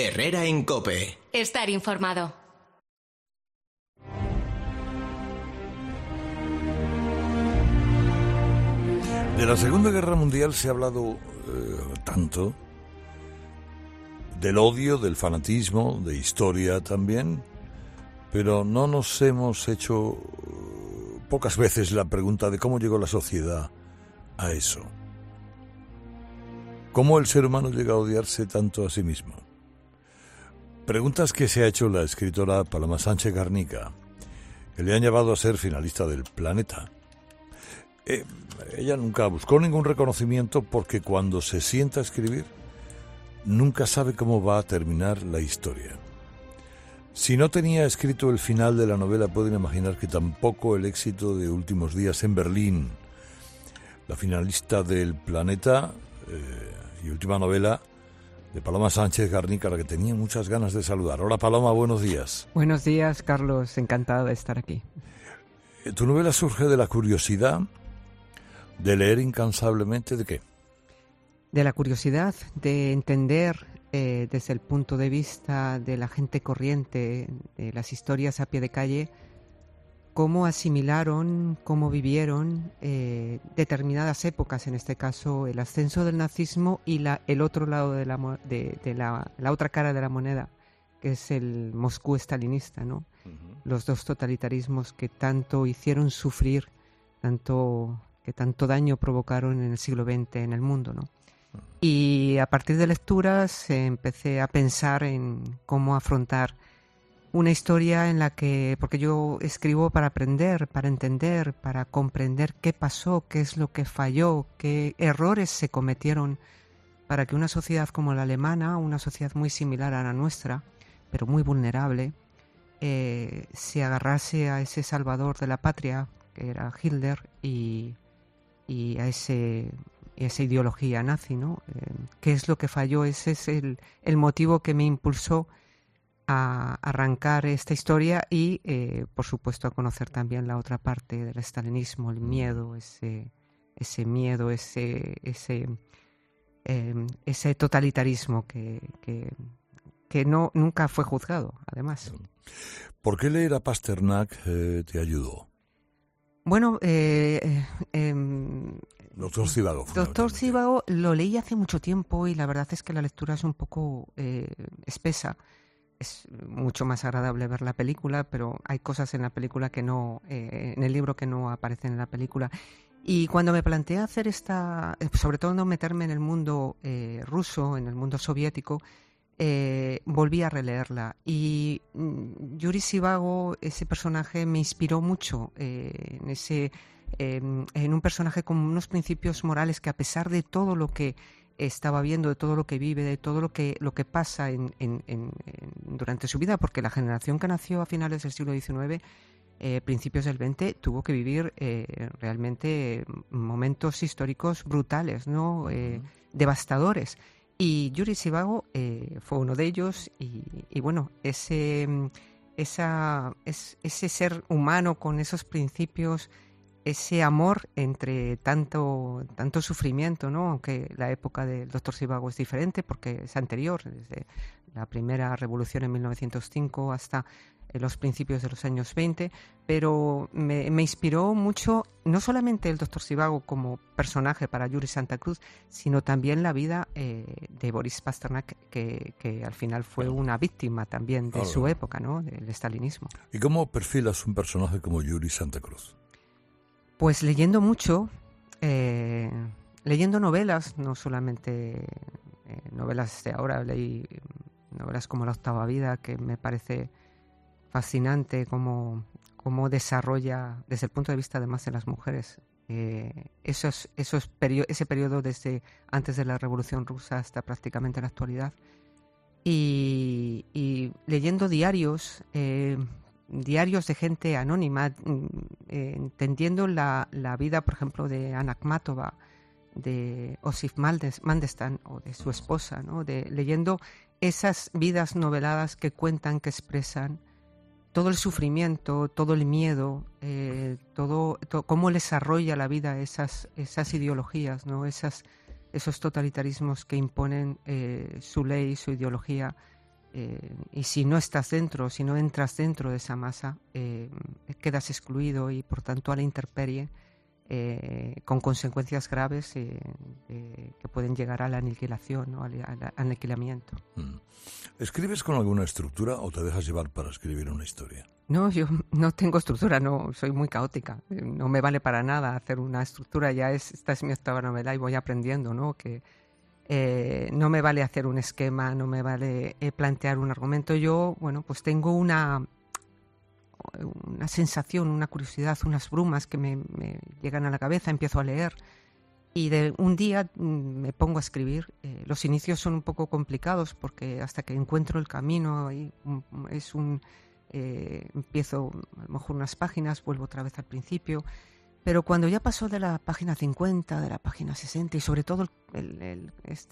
Herrera en COPE. Estar informado. De la Segunda Guerra Mundial se ha hablado tanto, del odio, del fanatismo, de historia también, pero no nos hemos hecho pocas veces la pregunta de cómo llegó la sociedad a eso. ¿Cómo el ser humano llega a odiarse tanto a sí mismo? Preguntas que se ha hecho la escritora Paloma Sánchez Garnica, que le han llevado a ser finalista del Planeta. Ella nunca buscó ningún reconocimiento porque cuando se sienta a escribir, nunca sabe cómo va a terminar la historia. Si no tenía escrito el final de la novela, pueden imaginar que tampoco el éxito de Últimos días en Berlín. La finalista del Planeta y última novela de Paloma Sánchez Garnica, la que tenía muchas ganas de saludar. Hola Paloma, buenos días. Buenos días, Carlos, encantado de estar aquí. Tu novela surge de la curiosidad de leer incansablemente, ¿de qué? De la curiosidad de entender desde el punto de vista de la gente corriente, de las historias a pie de calle, cómo asimilaron, cómo vivieron determinadas épocas, en este caso el ascenso del nazismo y el otro lado de la otra cara de la moneda, que es el Moscú stalinista, ¿no? Uh-huh. Los dos totalitarismos que tanto hicieron sufrir, que tanto daño provocaron en el siglo XX en el mundo, ¿no? Y a partir de lecturas empecé a pensar en cómo afrontar una historia en la que, porque yo escribo para aprender, para entender, para comprender qué pasó, qué es lo que falló, qué errores se cometieron para que una sociedad como la alemana, una sociedad muy similar a la nuestra, pero muy vulnerable, se agarrase a ese salvador de la patria, que era Hitler, y a esa ideología nazi, ¿no? ¿Qué es lo que falló? Ese es el motivo que me impulsó a arrancar esta historia y, por supuesto, a conocer también la otra parte del estalinismo, el miedo, ese miedo, ese totalitarismo que nunca fue juzgado, además. ¿Por qué leer a Pasternak te ayudó? Bueno, Doctor Zhivago. Doctor Zhivago lo leí hace mucho tiempo y la verdad es que la lectura es un poco espesa. Es mucho más agradable ver la película, pero hay cosas en la película que no, en el libro que no aparecen en la película. Y cuando me planteé hacer sobre todo no meterme en el mundo ruso, en el mundo soviético, volví a releerla. Y Yuri Zhivago, ese personaje, me inspiró mucho en un personaje con unos principios morales que, a pesar de todo lo que estaba viendo, de todo lo que vive, de todo lo que pasa durante su vida, porque la generación que nació a finales del siglo XIX, principios del XX, tuvo que vivir realmente momentos históricos brutales, ¿no? Devastadores. Y Yuri Zhivago fue uno de ellos y bueno, ese ser humano con esos principios, ese amor entre tanto sufrimiento, ¿no? Aunque la época del Dr. Zhivago es diferente porque es anterior, desde la primera revolución en 1905 hasta los principios de los años 20, pero me inspiró mucho no solamente el Dr. Zhivago como personaje para Yuri Santa Cruz, sino también la vida de Boris Pasternak, que al final fue una víctima también de su época, ¿no? Del estalinismo. ¿Y cómo perfilas un personaje como Yuri Santa Cruz? Pues leyendo mucho, leyendo novelas, no solamente novelas de ahora, leí novelas como La octava vida, que me parece fascinante cómo desarrolla, desde el punto de vista además de las mujeres, ese periodo desde antes de la Revolución Rusa hasta prácticamente la actualidad. Y leyendo diarios de gente anónima, entendiendo la vida, por ejemplo, de Anna Akhmatova, de Osip Mandelstam o de su esposa, ¿no? Leyendo esas vidas noveladas que cuentan, que expresan todo el sufrimiento, todo el miedo, todo cómo les arrolla la vida esas ideologías, ¿no? Esos totalitarismos que imponen su ley, su ideología y si no estás dentro, si no entras dentro de esa masa, quedas excluido y por tanto a la intemperie, con consecuencias graves que pueden llegar a la aniquilación, ¿no? Al aniquilamiento. ¿Escribes con alguna estructura o te dejas llevar para escribir una historia? No, yo no tengo estructura, no, soy muy caótica. No me vale para nada hacer una estructura, esta es mi octava novela y voy aprendiendo, ¿no? Que no me vale hacer un esquema, no me vale plantear un argumento. Yo, bueno, pues tengo una sensación, una curiosidad, unas brumas que me llegan a la cabeza, empiezo a leer y de un día me pongo a escribir. Los inicios son un poco complicados porque hasta que encuentro el camino empiezo a lo mejor unas páginas, vuelvo otra vez al principio, pero cuando ya paso de la página 50, de la página 60 y sobre todo el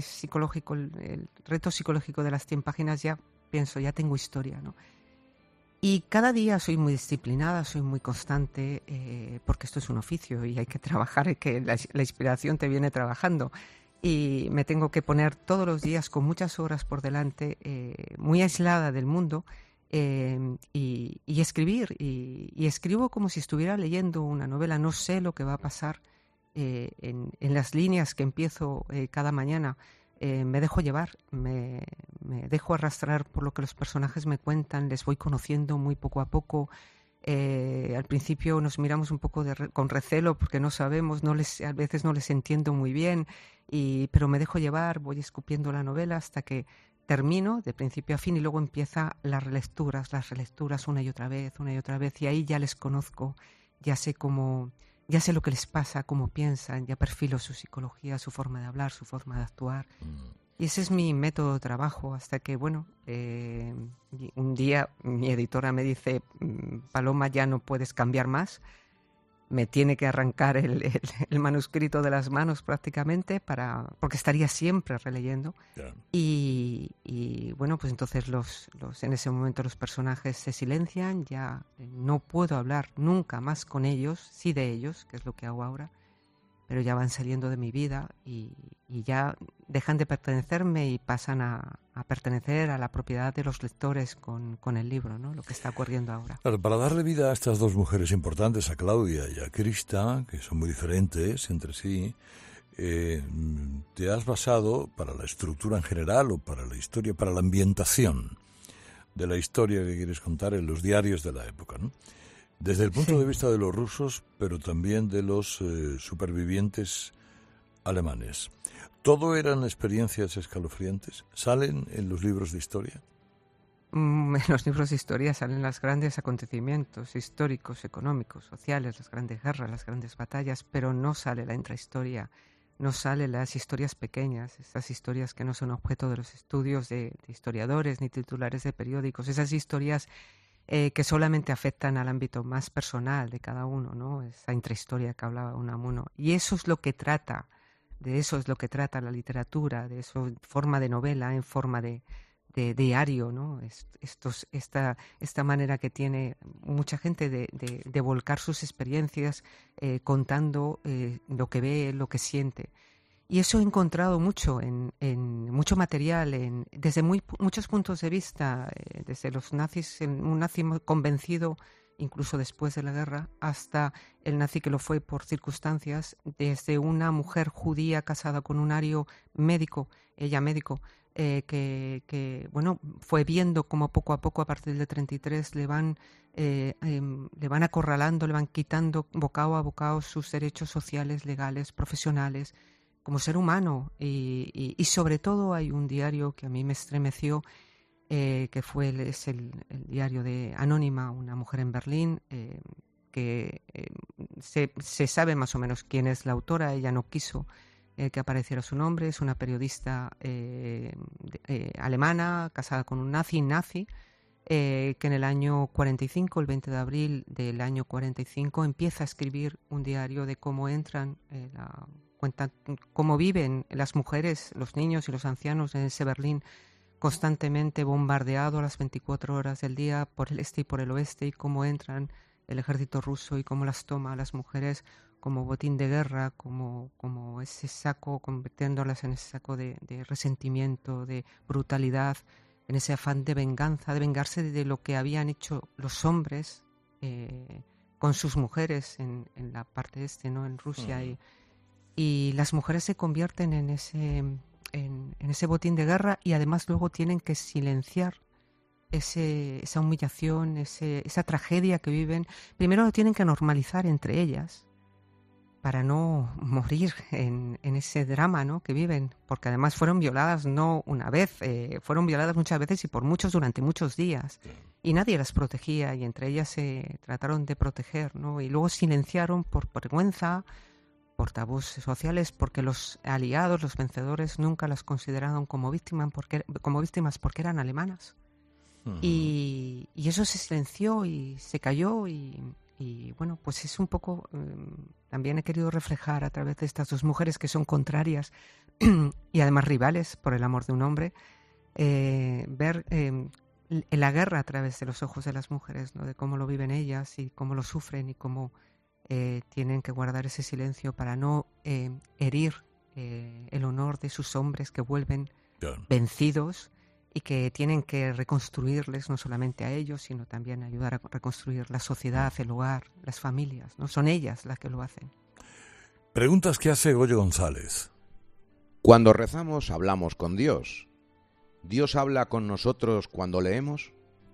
reto psicológico de las 100 páginas, ya pienso, ya tengo historia, ¿no? Y cada día soy muy disciplinada, soy muy constante, porque esto es un oficio y hay que trabajar, que la inspiración te viene trabajando. Y me tengo que poner todos los días con muchas horas por delante, muy aislada del mundo, y escribir. Y escribo como si estuviera leyendo una novela. No sé lo que va a pasar en las líneas que empiezo cada mañana. Me dejo llevar, me dejo arrastrar por lo que los personajes me cuentan, les voy conociendo muy poco a poco. Al principio nos miramos un poco con recelo porque no sabemos, a veces no les entiendo muy bien, pero me dejo llevar, voy escupiendo la novela hasta que termino de principio a fin y luego empieza las relecturas una y otra vez, y ahí ya les conozco, ya sé lo que les pasa, cómo piensan, ya perfilo su psicología, su forma de hablar, su forma de actuar. Y ese es mi método de trabajo hasta que, bueno, un día mi editora me dice, Paloma, ya no puedes cambiar más. Me tiene que arrancar el manuscrito de las manos prácticamente porque estaría siempre releyendo. Yeah. Y bueno, pues entonces en ese momento los personajes se silencian, ya no puedo hablar nunca más con ellos, sí de ellos, que es lo que hago ahora, pero ya van saliendo de mi vida y ya dejan de pertenecerme y pasan a pertenecer a la propiedad de los lectores con el libro, ¿no? Lo que está ocurriendo ahora. Claro, para darle vida a estas dos mujeres importantes, a Claudia y a Krista, que son muy diferentes entre sí, te has basado para la estructura en general o para la historia, para la ambientación de la historia que quieres contar en los diarios de la época, ¿no? Desde el punto de vista de los rusos, pero también de los supervivientes alemanes. ¿Todo eran experiencias escalofriantes? ¿Salen en los libros de historia? En los libros de historia salen los grandes acontecimientos históricos, económicos, sociales, las grandes guerras, las grandes batallas, pero no sale la intrahistoria, no salen las historias pequeñas, esas historias que no son objeto de los estudios de historiadores ni titulares de periódicos, esas historias que solamente afectan al ámbito más personal de cada uno, ¿no? Esa intrahistoria que hablaba Unamuno. Y eso es lo que trata, de eso es lo que trata la literatura, de eso en forma de novela, en forma de diario, ¿no? Esta manera que tiene mucha gente de volcar sus experiencias contando lo que ve, lo que siente. Y eso he encontrado mucho en mucho material, desde muchos puntos de vista, desde los nazis, un nazi convencido, incluso después de la guerra, hasta el nazi que lo fue por circunstancias, desde una mujer judía casada con un ario médico, ella médico, que bueno, fue viendo como poco a poco, a partir del 33, le van acorralando, le van quitando bocado a bocado sus derechos sociales, legales, profesionales, como ser humano. Y sobre todo hay un diario que a mí me estremeció, que es el diario de Anónima, una mujer en Berlín, que se sabe más o menos quién es la autora. Ella no quiso que apareciera su nombre. Es una periodista alemana, casada con un nazi, que en el año 45, el 20 de abril del año 45, empieza a escribir un diario de cómo cuentan cómo viven las mujeres, los niños y los ancianos en ese Berlín constantemente bombardeado a las 24 horas del día por el este y por el oeste, y cómo entran el ejército ruso y cómo las toma a las mujeres como botín de guerra, como ese saco, convirtiéndolas en ese saco de resentimiento, de brutalidad, en ese afán de venganza, de vengarse de lo que habían hecho los hombres con sus mujeres en la parte este, ¿no? En Rusia. Y las mujeres se convierten en ese botín de guerra, y además luego tienen que silenciar esa humillación, esa tragedia que viven. Primero lo tienen que normalizar entre ellas para no morir en ese drama, ¿no? Que viven, porque además fueron violadas no una vez, fueron violadas muchas veces y por muchos durante muchos días, y nadie las protegía, y entre ellas se trataron de proteger, ¿no? Y luego silenciaron por vergüenza, por tabús sociales, porque los aliados, los vencedores, nunca las consideraron como víctimas porque eran alemanas. Y eso se silenció y se cayó, y bueno, pues es un poco, también he querido reflejar a través de estas dos mujeres que son contrarias y además rivales por el amor de un hombre, ver la guerra a través de los ojos de las mujeres, ¿no? De cómo lo viven ellas y cómo lo sufren, y cómo tienen que guardar ese silencio para no herir el honor de sus hombres que vuelven vencidos, y que tienen que reconstruirles no solamente a ellos, sino también ayudar a reconstruir la sociedad, el hogar, las familias, ¿no? Son ellas las que lo hacen. Preguntas que hace Goyo González. Cuando rezamos, hablamos con Dios. ¿Dios habla con nosotros cuando leemos?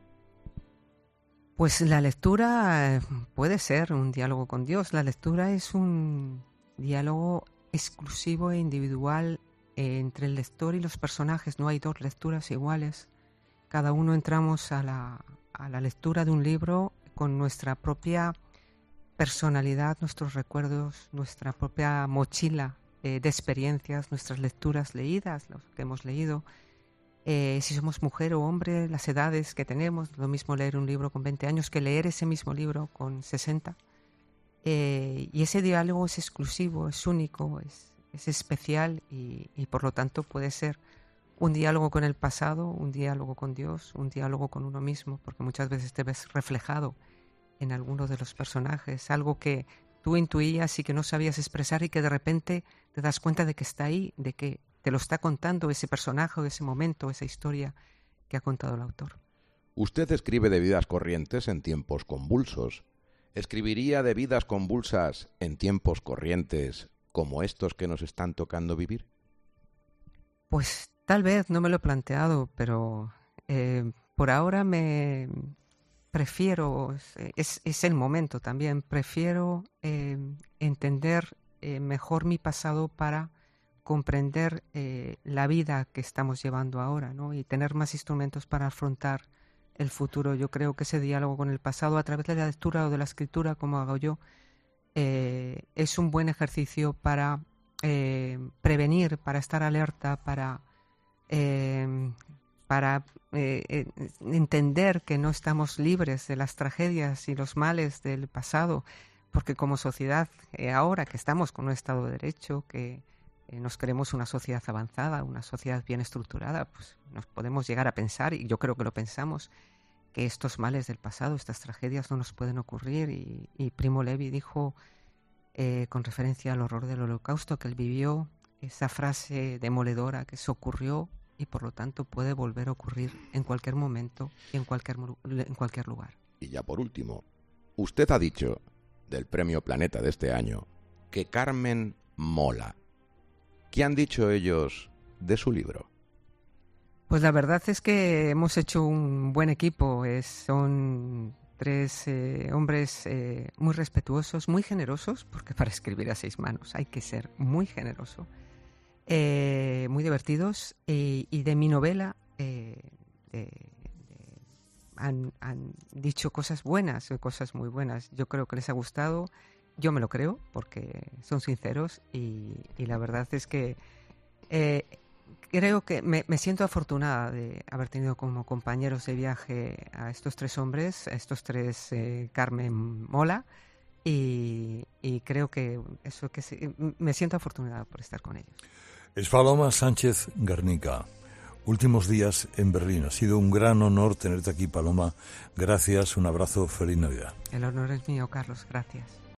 Pues la lectura puede ser un diálogo con Dios. La lectura es un diálogo exclusivo e individual entre el lector y los personajes. No hay dos lecturas iguales. Cada uno entramos a la lectura de un libro con nuestra propia personalidad, nuestros recuerdos, nuestra propia mochila de experiencias, nuestras lecturas leídas, lo que hemos leído. Si somos mujer o hombre, las edades que tenemos, lo mismo leer un libro con 20 años que leer ese mismo libro con 60. Y ese diálogo es exclusivo, es único, es especial, y por lo tanto puede ser un diálogo con el pasado, un diálogo con Dios, un diálogo con uno mismo, porque muchas veces te ves reflejado en alguno de los personajes, algo que tú intuías y que no sabías expresar, y que de repente te das cuenta de que está ahí, de que te lo está contando ese personaje, o ese momento, esa historia que ha contado el autor. Usted escribe de vidas corrientes en tiempos convulsos. ¿Escribiría de vidas convulsas en tiempos corrientes como estos que nos están tocando vivir? Pues tal vez, no me lo he planteado, pero por ahora me prefiero, es el momento también, prefiero entender mejor mi pasado para comprender la vida que estamos llevando ahora, ¿no? Y tener más instrumentos para afrontar el futuro. Yo creo que ese diálogo con el pasado a través de la lectura o de la escritura, como hago yo, es un buen ejercicio para prevenir, para estar alerta, para entender que no estamos libres de las tragedias y los males del pasado, porque como sociedad, ahora que estamos con un Estado de Derecho, que nos queremos una sociedad avanzada, una sociedad bien estructurada, pues nos podemos llegar a pensar, y yo creo que lo pensamos, que estos males del pasado, estas tragedias no nos pueden ocurrir. Y Primo Levi dijo, con referencia al horror del Holocausto que él vivió, esa frase demoledora, que eso ocurrió y por lo tanto puede volver a ocurrir en cualquier momento y en cualquier lugar. Y ya por último, usted ha dicho del Premio Planeta de este año que Carmen mola. ¿Qué han dicho ellos de su libro? Pues la verdad es que hemos hecho un buen equipo. Son 3 hombres muy respetuosos, muy generosos, porque para escribir a 6 manos hay que ser muy generoso, muy divertidos, y de mi novela han dicho cosas buenas, cosas muy buenas. Yo creo que les ha gustado, yo me lo creo, porque son sinceros, y la verdad es que creo que me siento afortunada de haber tenido como compañeros de viaje a estos 3 hombres, a estos 3 Carmen mola, y creo que eso me siento afortunada por estar con ellos. Es Paloma Sánchez Garnica. Últimos días en Berlín. Ha sido un gran honor tenerte aquí, Paloma. Gracias, un abrazo, feliz Navidad. El honor es mío, Carlos, gracias.